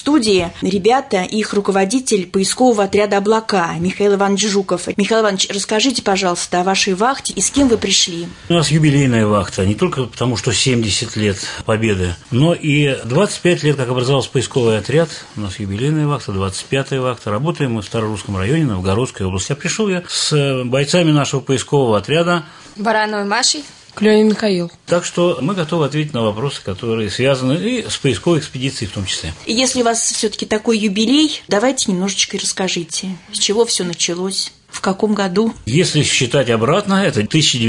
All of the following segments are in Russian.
студии ребята, их руководитель поискового отряда «Облака» Михаил Иванович Жуков. Михаил Иванович, расскажите, пожалуйста, о вашей вахте и с кем вы пришли? У нас юбилейная вахта, не только потому, что 70 лет Победы, но и 25 лет, как образовался поисковый отряд. У нас юбилейная вахта, 25-я вахта. Работаем мы в Старорусском районе, Новгородской области. Я пришел с бойцами нашего поискового отряда. Барановой Машей. Клёвин Михаил. Так что мы готовы ответить на вопросы, которые связаны и с поисковой экспедицией в том числе. И если у вас все-таки такой юбилей, давайте немножечко и расскажите, с чего все началось. В каком году? Если считать обратно, это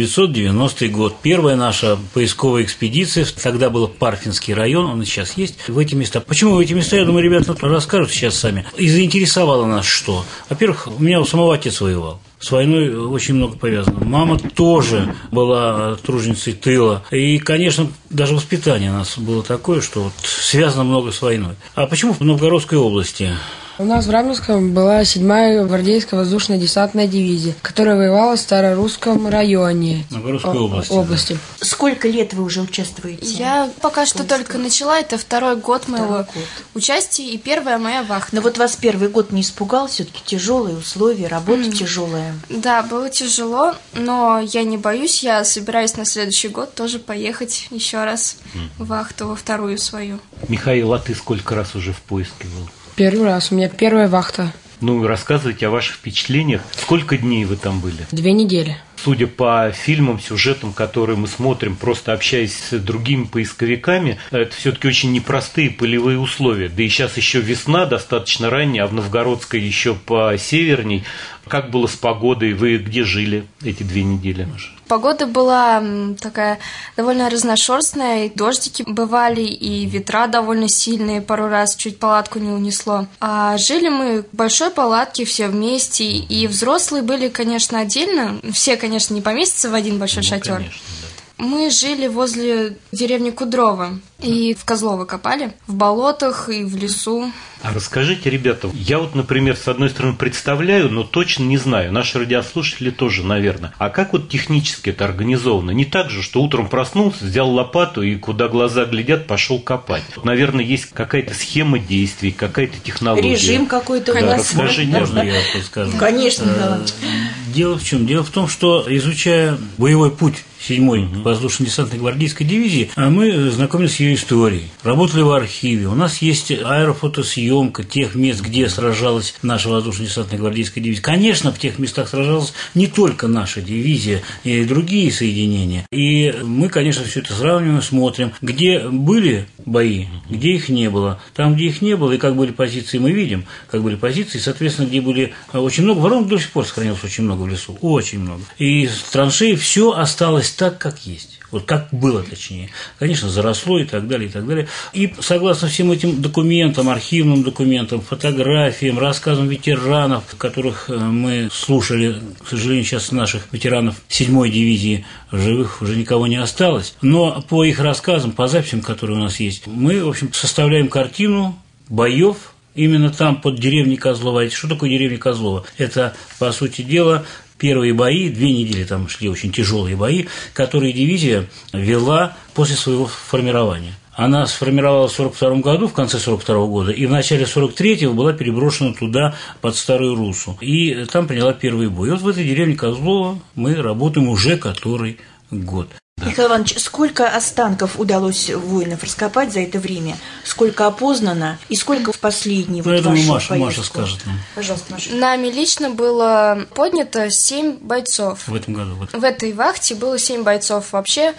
1990 год. Первая наша поисковая экспедиция, тогда был Парфинский район, он и сейчас есть, в эти места. Почему в эти места, я думаю, ребята расскажут сейчас сами. И заинтересовало нас что? Во-первых, у меня у самого отец воевал. С войной очень много повязано. Мама тоже была труженицей тыла. И, конечно, даже воспитание у нас было такое, что вот связано много с войной. А почему в Новгородской области? У нас в Раменском была 7-я гвардейская воздушная десантная дивизия, которая воевала в Старорусском районе. Новгородской области. Да. Сколько лет вы уже участвуете? Я пока что только начала, это второй год моего участия и первая моя вахта. Но вот вас первый год не испугал? Все-таки тяжелые условия, работа тяжелая. Да, было тяжело, но я не боюсь, я собираюсь на следующий год тоже поехать еще раз в вахту, во вторую свою. Михаил, а ты сколько раз уже в поиске был? Первый раз, у меня первая вахта. Ну, рассказывайте о ваших впечатлениях. Сколько дней вы там были? 2 недели. Судя по фильмам, сюжетам, которые мы смотрим, просто общаясь с другими поисковиками, это все-таки очень непростые полевые условия. Да и сейчас еще весна, достаточно ранняя, а в Новгородской еще посеверней. Как было с погодой? Вы где жили эти 2 недели? Погода была такая довольно разношерстная, и дождики бывали, и ветра довольно сильные, пару раз чуть палатку не унесло. А жили мы в большой палатке все вместе, и взрослые были, конечно, отдельно. Все, конечно, не поместятся в один большой шатер. Конечно, да. Мы жили возле деревни Кудрово и в Козлово копали, в болотах и в лесу. А расскажите, ребята, я вот, например, с одной стороны представляю, но точно не знаю, наши радиослушатели тоже, наверное. А как вот технически это организовано? Не так же, что утром проснулся, взял лопату и куда глаза глядят, пошел копать. Наверное, есть какая-то схема действий, какая-то технология. Режим какой-то. Да, расскажите. Можно я подскажу? Конечно, да. Дело в чем? Дело в том, что, изучая боевой путь 7-й воздушно-десантной гвардейской дивизии, мы знакомились с ее историей, работали в архиве. У нас есть аэрофотосъемка тех мест, где сражалась наша воздушно-десантная гвардейская дивизия. Конечно, в тех местах сражалась не только наша дивизия, и другие соединения. И мы, конечно, все это сравниваем, смотрим, где были бои, где их не было. Там, где их не было, и как были позиции, мы видим, как были позиции, соответственно, где были очень много, воронок до сих пор сохранилось очень много в лесу, очень много. И с траншеи все осталось так, как есть. Вот как было, точнее. Конечно, заросло и так далее, и так далее. И согласно всем этим документам, архивным документам, фотографиям, рассказам ветеранов, которых мы слушали, к сожалению, сейчас наших ветеранов 7-й дивизии в живых уже никого не осталось, но по их рассказам, по записям, которые у нас есть, мы, в общем, составляем картину боев именно там, под деревней Козлова. Что такое деревня Козлова? Это, по сути дела, первые бои, 2 недели там шли очень тяжелые бои, которые дивизия вела после своего формирования. Она сформировалась в 1942 году, в конце 1942 года, и в начале 1943 была переброшена туда, под Старую Руссу. И там приняла первый бой. И вот в этой деревне Козлова мы работаем уже который год. Да. Михаил Иванович, сколько останков удалось воинов раскопать за это время? Сколько опознано? И сколько в последний я думаю, вашу Маша скажет нам. Пожалуйста, Маша. Нами лично было поднято 7 бойцов. В этом году. В этой вахте было 7 бойцов. Вообще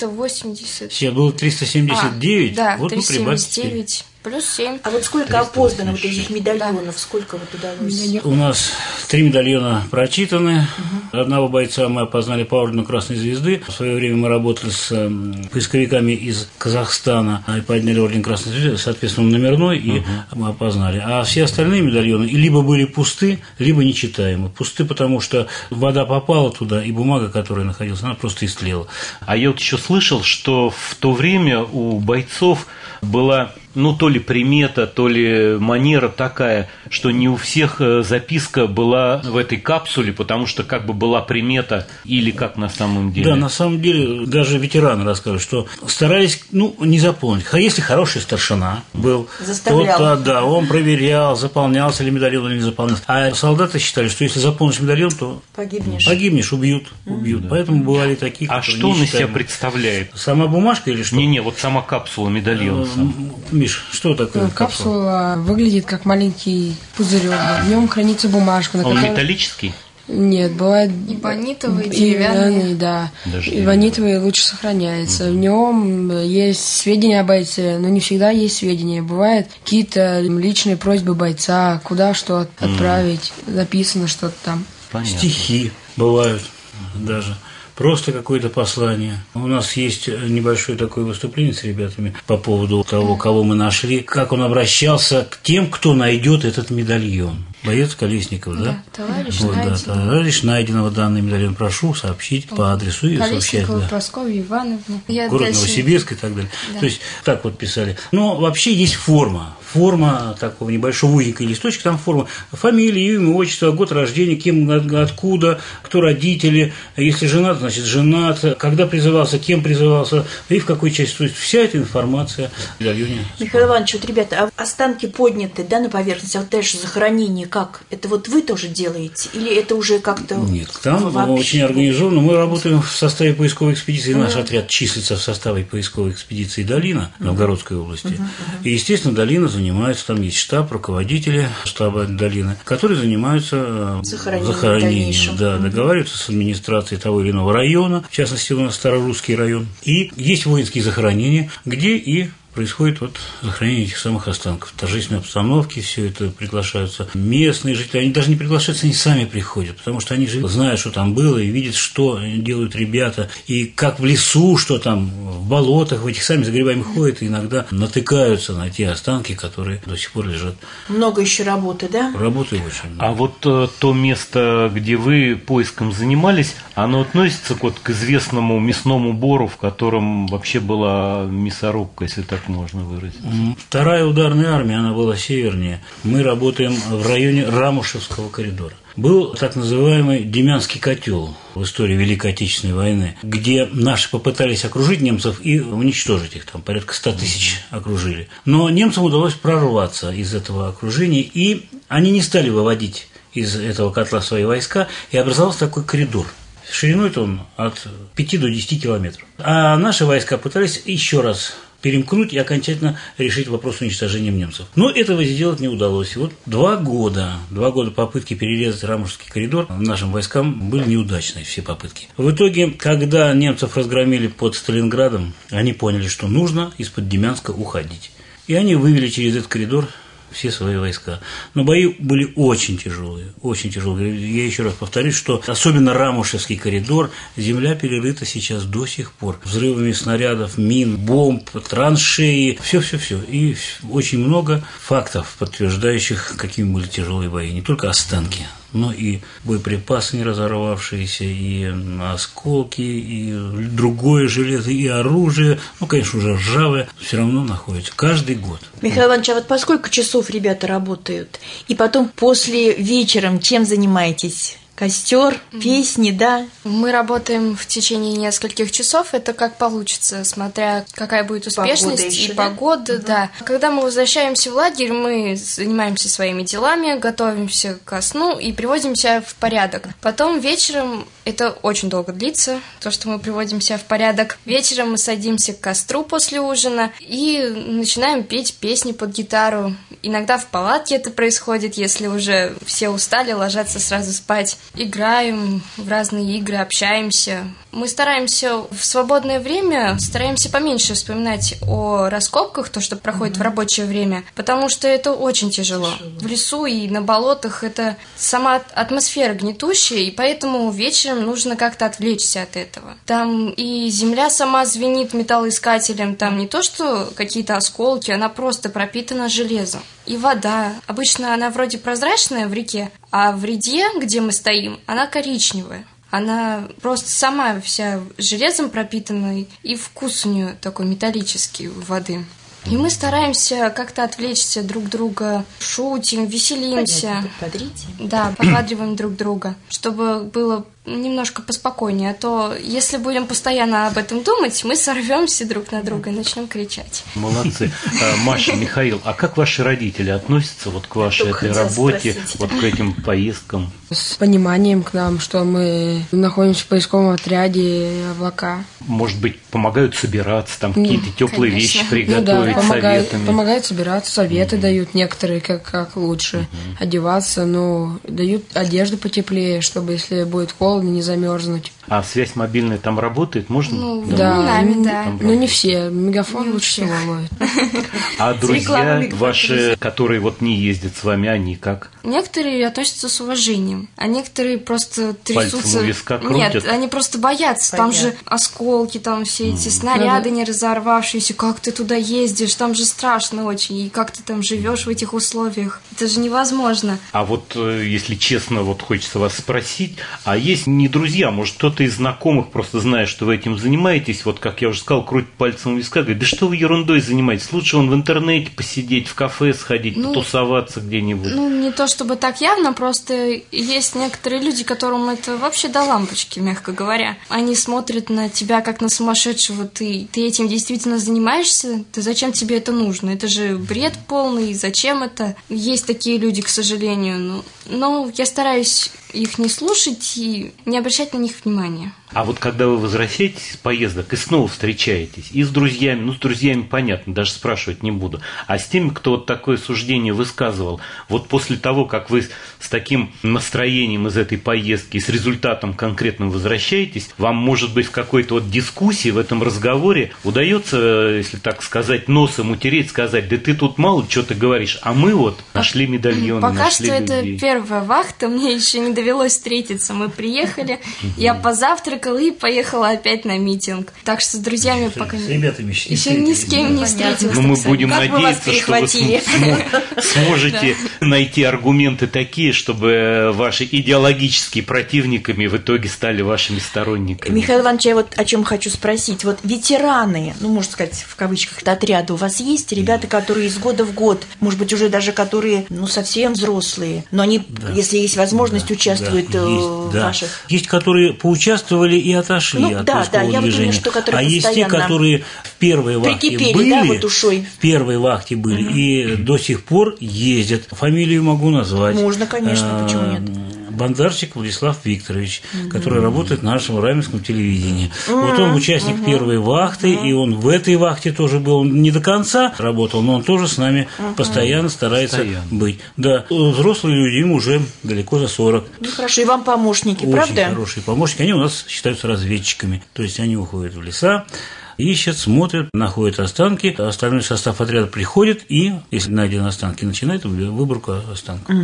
380. Сейчас было 379. Да, вот 379. Плюс 7. А вот сколько опознано вот этих медальонов? Сколько вот удалось? У нас 3 медальона прочитаны. Одного бойца мы опознали по ордену Красной Звезды. В свое время мы работали с поисковиками из Казахстана и подняли орден Красной Звезды, соответственно, номерной, и мы опознали. А все остальные медальоны либо были пусты, либо нечитаемы. Пусты, потому что вода попала туда, и бумага, которая находилась, она просто истлела. А я вот еще слышал, что в то время у бойцов была то ли примета, то ли манера такая, что не у всех записка была в этой капсуле, потому что как бы была примета или как на самом деле? Да, на самом деле даже ветераны рассказывают, что старались, не заполнить. Если хороший старшина был, то он проверял, заполнялся ли медальон или не заполнялся. А солдаты считали, что если заполнишь медальон, то погибнешь, убьют. Да. Поэтому бывали такие, которые что он из себя представляет? Сама бумажка или что? Не, вот сама капсула медальона. Миш, что такое капсула? Выглядит как маленький пузырек. В нем хранится бумажка. Он металлический? Нет, бывает эбонитовые, деревянные. Да, эбонитовые лучше сохраняются. В нем есть сведения о бойце, но не всегда есть сведения. Бывают какие-то личные просьбы бойца, куда что отправить, написано что-то там. Понятно. Стихи бывают даже. Просто какое-то послание. У нас есть небольшое такое выступление с ребятами по поводу того, кого мы нашли, как он обращался к тем, кто найдет этот медальон. Боец Колесников, да? Товарищ найденного. Товарищ найденного данный медальон. Прошу сообщить по адресу и сообщать. Прасковья Ивановна. Город Новосибирск и так далее. Да. То есть так вот писали. Но вообще есть форма такого небольшого узенького листочка, там форма фамилия, имя, отчество, год рождения, кем, откуда, кто родители, если женат, значит женат, когда призывался, кем призывался и в какой части. То есть вся эта информация в медальоне. Михаил Иванович, вот, ребята, а останки подняты, на поверхность, а дальше захоронение как? Это вот вы тоже делаете? Или это уже как-то... Нет, там очень организованно. Мы работаем в составе поисковой экспедиции. Наш отряд числится в составе поисковой экспедиции «Долина» Новгородской области. И, естественно, «Долина» занимается, там есть штаб, руководители штаба «Долины», которые занимаются захоронением. Да, договариваются с администрацией того или иного района, в частности, у нас Старорусский район. И есть воинские захоронения, где и происходит захоронение этих самых останков. В торжественной обстановке все это приглашаются местные жители. Они даже не приглашаются, они сами приходят, потому что они же знают, что там было, и видят, что делают ребята, и как в лесу, что там в болотах, в этих сами за грибами ходят, и иногда натыкаются на те останки, которые до сих пор лежат. Много еще работы, да? Работы очень. А вот то место, где вы поиском занимались, оно относится к известному мясному бору, в котором вообще была мясорубка, если так можно выразить. Вторая ударная армия, она была севернее. Мы работаем в районе Рамушевского коридора. Был так называемый Демянский котел в истории Великой Отечественной войны, где наши попытались окружить немцев и уничтожить их, там порядка 100 тысяч окружили. Но немцам удалось прорваться из этого окружения, и они не стали выводить из этого котла свои войска, и образовался такой коридор. Шириной-то он от 5 до 10 километров. А наши войска пытались еще раз перемкнуть и окончательно решить вопрос уничтожения немцев. Но этого сделать не удалось. И вот 2 года попытки перерезать Рамушевский коридор нашим войскам были неудачные, все попытки. В итоге, когда немцев разгромили под Сталинградом, они поняли, что нужно из-под Демянска уходить. И они вывели через этот коридор все свои войска. Но бои были очень тяжелые, очень тяжелые. Я еще раз повторюсь, что особенно Рамушевский коридор, земля перерыта сейчас до сих пор. Взрывами снарядов, мин, бомб, траншеи, все. И очень много фактов, подтверждающих, какими были тяжелые бои. Не только останки, но и боеприпасы не разорвавшиеся, и осколки, и другое железо, и оружие, конечно, уже ржавое, все равно находится каждый год. Михаил Иванович, а вот по сколько часов ребята работают? И потом после вечером чем занимаетесь? Костер, песни, да? Мы работаем в течение нескольких часов, это как получится, смотря какая будет успешность и погода, да. Когда мы возвращаемся в лагерь, мы занимаемся своими делами, готовимся ко сну и приводим себя в порядок. Потом вечером, это очень долго длится, то, что мы приводим себя в порядок. Вечером мы садимся к костру после ужина и начинаем петь песни под гитару. Иногда в палатке это происходит, если уже все устали, ложатся сразу спать. Играем в разные игры, общаемся. Мы стараемся в свободное время, стараемся поменьше вспоминать о раскопках, то, что проходит в рабочее время, потому что это очень тяжело. В лесу и на болотах это сама атмосфера гнетущая, и поэтому вечером нужно как-то отвлечься от этого. Там и земля сама звенит металлоискателем, там не то, что какие-то осколки, она просто пропитана железом. И вода. Обычно она вроде прозрачная в реке, а в реде, где мы стоим, она коричневая. Она просто сама вся железом пропитана, и вкус у нее такой металлический воды. И мы стараемся как-то отвлечься друг друга, шутим, веселимся. Да, подбадриваем друг друга, чтобы было немножко поспокойнее, а то если будем постоянно об этом думать, мы сорвемся друг на друга и начнем кричать. Молодцы. Маша, Михаил, а как ваши родители относятся вот к вашей этой работе, вот к этим поездкам? С пониманием к нам, что мы находимся в поисковом отряде «Облака». Может быть, помогают собираться, там какие-то теплые вещи приготовить, советами? Помогают собираться, советы дают некоторые, как лучше одеваться, но дают одежду потеплее, чтобы если будет холодно, не замерзнуть. А связь мобильная там работает? Можно? Да, но не все. Мегафон лучше всего ловит. А друзья ваши, которые вот не ездят с вами, они как? Некоторые относятся с уважением, а некоторые просто трясутся. Пальцем у виска крутят? Нет, они просто боятся. Там же осколки, там все эти снаряды не разорвавшиеся. Как ты туда ездишь? Там же страшно очень. И как ты там живешь в этих условиях? Это же невозможно. А вот, если честно, вот хочется вас спросить, а есть не друзья, может, кто-то из знакомых, просто зная, что вы этим занимаетесь, вот как я уже сказал, крутит пальцем у виска, говорит, да что вы ерундой занимаетесь? Лучше в интернете посидеть, в кафе сходить, потусоваться где-нибудь. Не то чтобы так явно, просто есть некоторые люди, которым это вообще до лампочки, мягко говоря. Они смотрят на тебя как на сумасшедшего. Ты этим действительно занимаешься? Зачем тебе это нужно? Это же бред полный. Зачем это? Есть такие люди, к сожалению. Но я стараюсь их не слушать и не обращать на них внимания. А вот когда вы возвращаетесь с поездок и снова встречаетесь, и с друзьями, с друзьями понятно, даже спрашивать не буду, а с теми, кто вот такое суждение высказывал, вот после того, как вы с таким настроением из этой поездки, с результатом конкретным возвращаетесь, вам, может быть, в какой-то вот дискуссии, в этом разговоре удается, если так сказать, носом утереть, сказать, да ты тут мало что ты говоришь, а мы вот нашли медальоны, Пока нашли что людей. Это первая вахта, мне еще не довелось встретиться. Мы приехали, я позавтракала и поехала опять на митинг. Так что с друзьями пока с ребятами еще ни с кем не встретилась. Но мы будем надеяться, что вы перехватили. сможете найти аргументы такие, чтобы ваши идеологические противниками в итоге стали вашими сторонниками. Михаил Иванович, я вот о чем хочу спросить. Вот ветераны, можно сказать, в кавычках, отряда у вас есть? Ребята, которые из года в год, может быть, уже даже которые, совсем взрослые, но они, если есть возможность, участвуют в ваших... Есть, которые поучаствовали и отошли от поискового движения. А есть те, которые в первой вахте были, в первой вахте были и до сих пор ездят. Фамилию могу назвать. Можно, конечно, почему нет? Бондарчик Владислав Викторович, который работает на нашем раменском телевидении. Вот он участник первой вахты, и он в этой вахте тоже был. Он не до конца работал, но он тоже с нами постоянно старается быть. Да, взрослые люди, им уже далеко за 40. Хорошо, и вам помощники, очень правда? Очень хорошие помощники. Они у нас считаются разведчиками. То есть они уходят в леса, ищут, смотрят, находят останки, остальной состав отряда приходит и, если найдены останки, начинает выборку останков.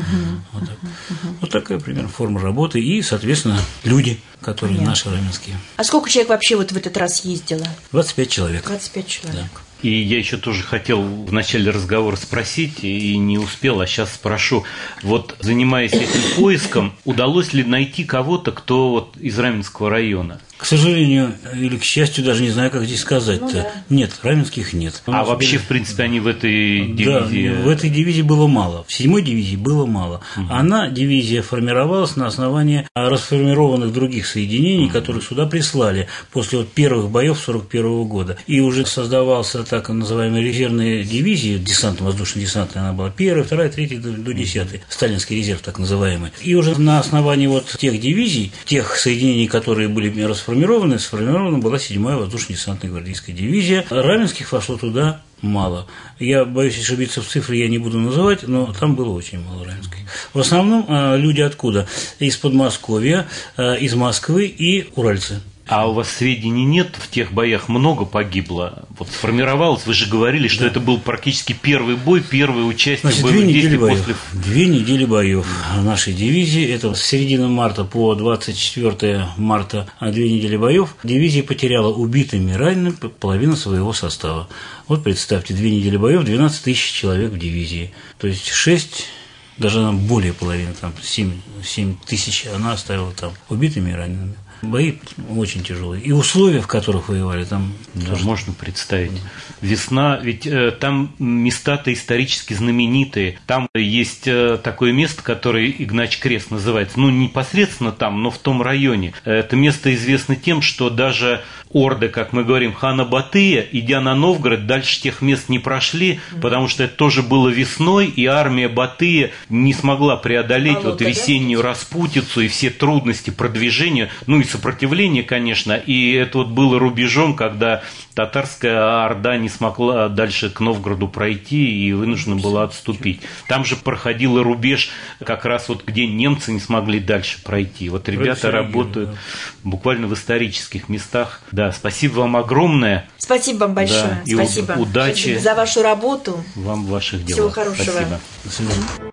Вот такая примерно форма работы и, соответственно, люди, которые наши раменские. А сколько человек вообще вот в этот раз ездило? 25 человек. 25 человек. Да. И я еще тоже хотел в начале разговора спросить, и не успел, а сейчас спрошу. Вот, занимаясь этим поиском, удалось ли найти кого-то, кто вот из Раменского района? К сожалению, или к счастью, даже не знаю, как здесь сказать-то. Нет, раменских нет. А вообще, в принципе, они в этой дивизии? Да, в этой дивизии было мало. В 7-й дивизии было мало. Она, дивизия, формировалась на основании расформированных других соединений, которые сюда прислали после первых боев 1941 года. И уже создавался так называемая резервная дивизия, десантно-воздушно-десантная, она была 1-я, 2-я, 3-я до 10-й, сталинский резерв так называемый. И уже на основании вот тех дивизий, тех соединений, которые были сформирована была 7-я воздушно-десантная гвардейская дивизия. Раменских вошло туда мало. Я боюсь ошибиться в цифре, я не буду называть, но там было очень мало раменских. В основном люди откуда? Из Подмосковья, из Москвы и уральцы. А у вас сведений нет? В тех боях много погибло? Вот сформировалось, вы же говорили, что это был практически первый бой, первое участие в боевых действиях после... 2 недели боев в нашей дивизии. Это с середины марта по 24 марта 2 недели боев. Дивизия потеряла убитыми и ранеными половину своего состава. Вот представьте, 2 недели боев, 12 тысяч человек в дивизии. То есть 6, даже более половины, там 7 тысяч она оставила там убитыми и ранеными. Бои очень тяжелые. И условия, в которых воевали, там да, можно представить. Весна, ведь там места-то исторически знаменитые. Там есть такое место, которое Игнач Крест называется. Ну, непосредственно там, но в том районе. Это место известно тем, что даже орды, как мы говорим, хана Батыя, идя на Новгород, дальше тех мест не прошли, потому что это тоже было весной, и армия Батыя не смогла преодолеть вот весеннюю распутицу и все трудности продвижения, ну и сопротивления, конечно, и это вот было рубежом, когда татарская орда не смогла дальше к Новгороду пройти и вынуждена была отступить. Там же проходил рубеж как раз вот где немцы не смогли дальше пройти. Вот ребята работают буквально в исторических местах. Да, спасибо вам огромное. Спасибо вам большое. Да, спасибо. Удачи. За вашу работу. Вам в ваших делах. Всего хорошего. Спасибо. До свидания.